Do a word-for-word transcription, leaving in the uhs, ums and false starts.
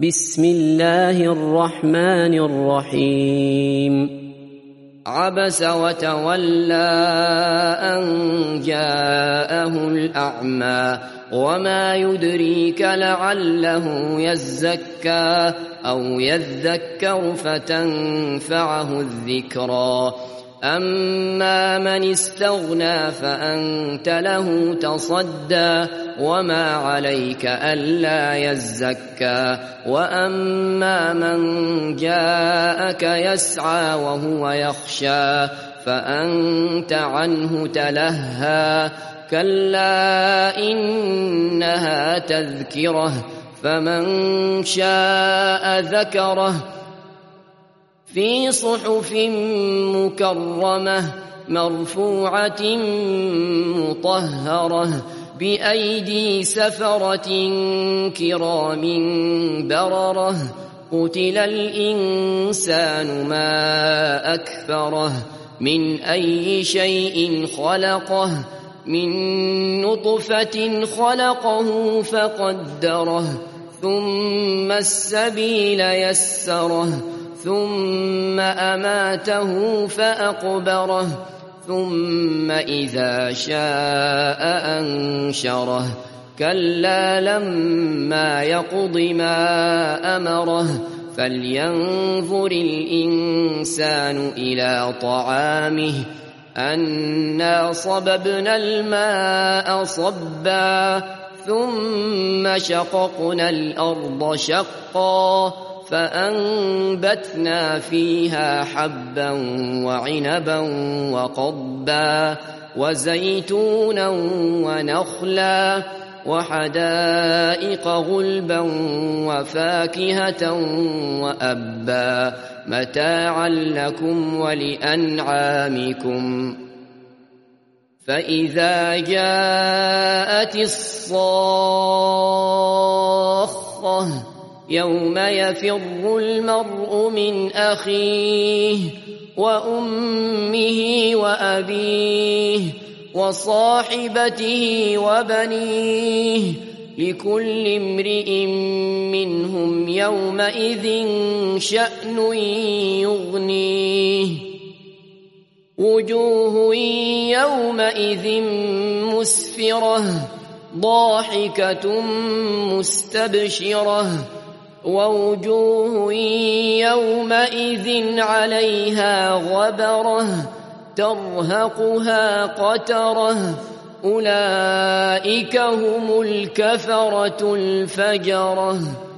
بسم الله الرحمن الرحيم عبس وتولى أن جاءه الأعمى وما يدريك لعله يزكى أو يذكر فتنفعه الذكرى أما من استغنى فأنت له تصدى وما عليك ألا يزكى وأما من جاءك يسعى وهو يخشى فأنت عنه تلهى كلا إنها تذكرة فمن شاء ذكره في صحف مكرمة مرفوعة مطهرة بأيدي سفرة كرام بررة قتل الإنسان ما أكفره من أي شيء خلقه من نطفة خلقه فقدره ثم السبيل يسره ثم أماته فأقبره ثم إذا شاء أنشره كلا لما يقض ما أمره فلينظر الإنسان إلى طعامه أنا صببنا الماء صبا ثم شققنا الأرض شقا فأنبتنا فيها حبا وعنبا وقضبا وزيتونا ونخلا وحدائق غلبا وفاكهة وأبا متاعا لكم ولأنعامكم فإذا جاءت الصاخة يوم يفر المرء من أخيه وأمه وأبيه وصاحبته وبنيه لكل امرئ منهم يومئذ شأن يغنيه وجوه يومئذ مسفرة ضاحكة مستبشرة ووجوه يومئذ عليها غبرة ترهقها قترة أولئك هم الكفرة الفجرة.